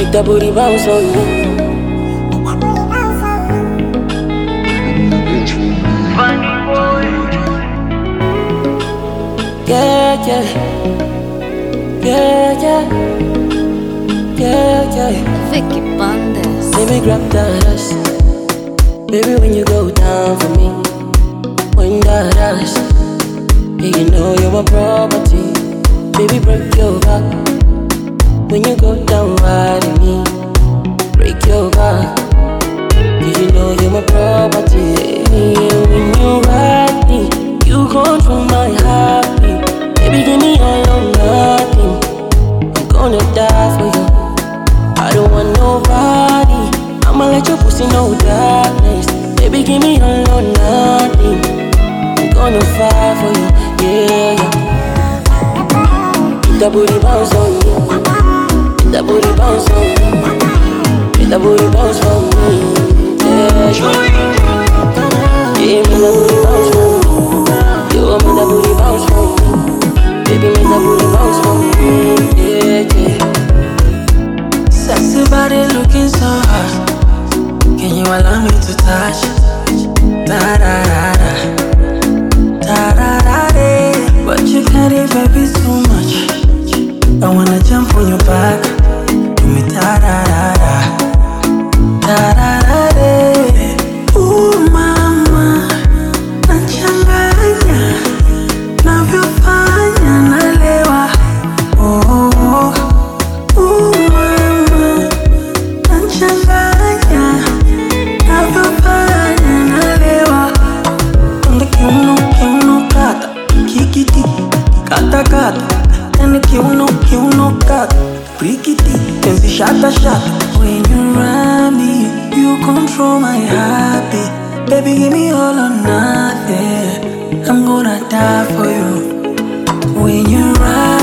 Make that booty bounce on me. Funny boy. Yeah, yeah. Yeah, yeah. Yeah, yeah. Vicky Bandes. Baby, grab that ass. Baby, when you go down for me, when that ass, yeah, you know you're my property. Baby, break your back. When you go down riding me, break your back. Yeah, you know you're my property. Yeah, when you ride me, you control my heartbeat. Baby, give me all or nothing. I'm gonna die for you. I don't want nobody. I'ma let your pussy know darkness. Baby, give me all or nothing. I'm gonna fight for you, yeah, yeah. Make that booty bounce on me. Make that booty bounce on me. Make that booty bounce for me, yeah, yeah. Yeah, make that booty bounce for me. You want me that booty bounce for me. Baby, make that booty bounce for me, yeah, yeah. Sexy body looking so hot. Can you allow me to touch? Da da da da, da da da da. But you carry baby too much. I wanna jump on your back. Do me da da da da, da da da da. Ooh mama, nachanganya, navyofanya nalewa. Oh oh. Ooh mama, nachanganya, navyofanya nalewa. Ende kiuno kata, kikiti, kata kata. Ende kiuno kata, prikiti, tenzi shata shata. When you ride me, you control my heartbeat. Baby, give me all or nothing. I'm gonna die for you. When you ride